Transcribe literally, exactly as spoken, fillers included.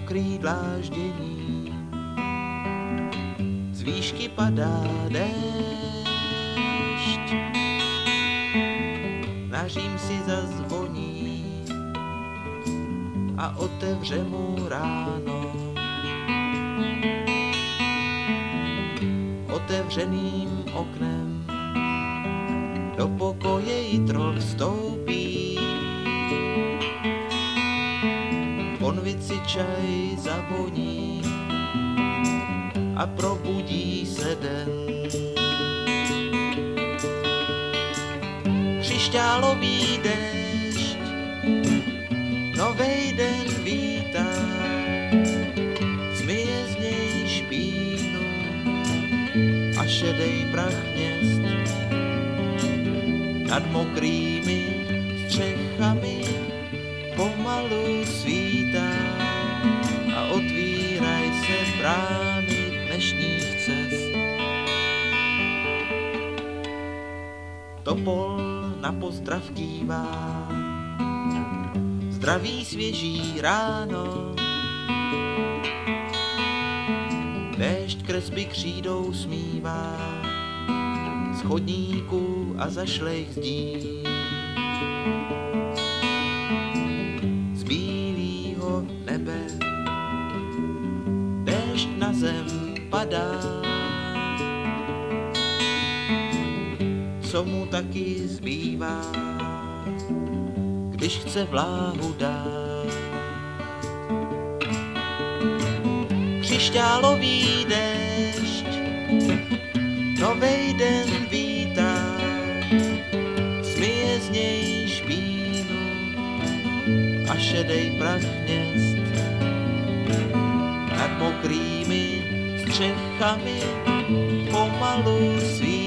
mokrý dláždění. Z výšky padá déšť, na Řím si zazvoní a otevře mu ráno. Otevřeným oknem do pokoje jitro vstoupí. Konvici čaj zavoní a probudí se den. Křišťálový déšť novej den vítá, zmije z něj špínu a šedej prach měst. Nad mokrými střechami pomalu svítá a otvíraj se brány dnešních cest. Topol na pozdrav kývá, zdraví svěží ráno. Déšť kresby křídou smívá z chodníků a zašlejch zdí. Z bílýho nebe déšť na zem padá, co mu taky zbývá, když chce vláhu dát. Křišťálový déšť novej den vítá, smije z něj špínu a šedej prach měst. Nad mokrými střechami pomalu svítá